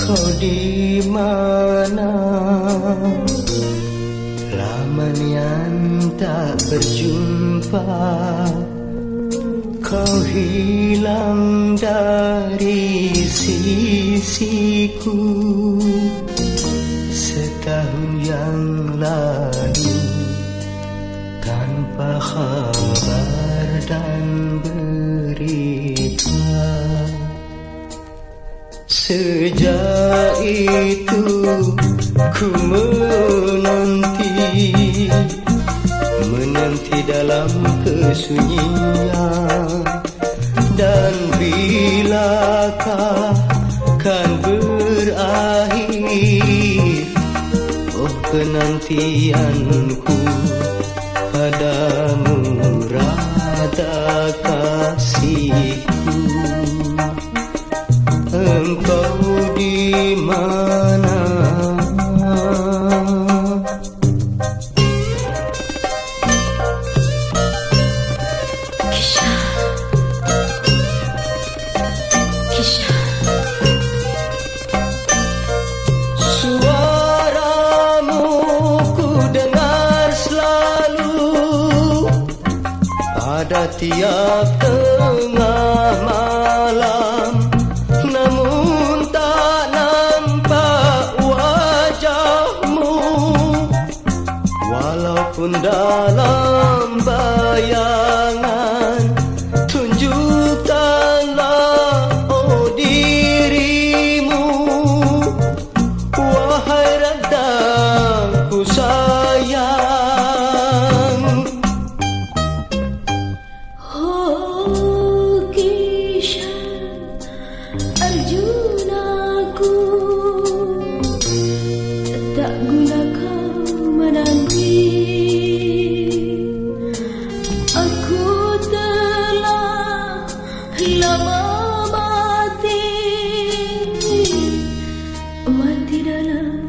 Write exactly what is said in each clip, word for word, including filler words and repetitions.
Kau di mana? Lama nian tak berjumpa. Kau hilang dari sisiku setahun yang lalu, tanpa kabar dan berita. Sejak itu ku menanti, menanti dalam kesunyian. Dan bilakah kan berakhir, oh penantianku padamu, rata kasihku. Engkau di mana? Kisha, Kisha. Suaramu ku dengar selalu pada tiap tengah malam, namun tak nampak wajahmu, walaupun dalam bayangan. Tunjukkanlah oh dirimu, wahai radaku sayang. Oh Kisha, Arjunaku, tak guna kau menanti. Aku telah lama mati, mati dalam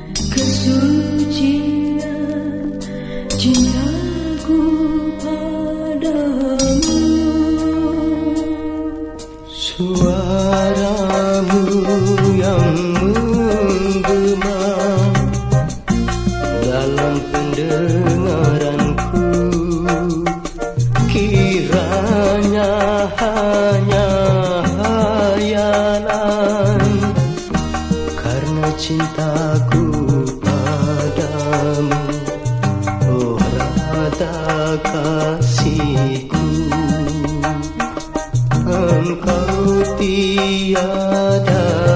kesucian cintaku padamu. Suaramu yang menggema dalam pendengaranku, kiranya hanya hayalan, karena cintaku padamu, oh rata kasihku. Engkau tiada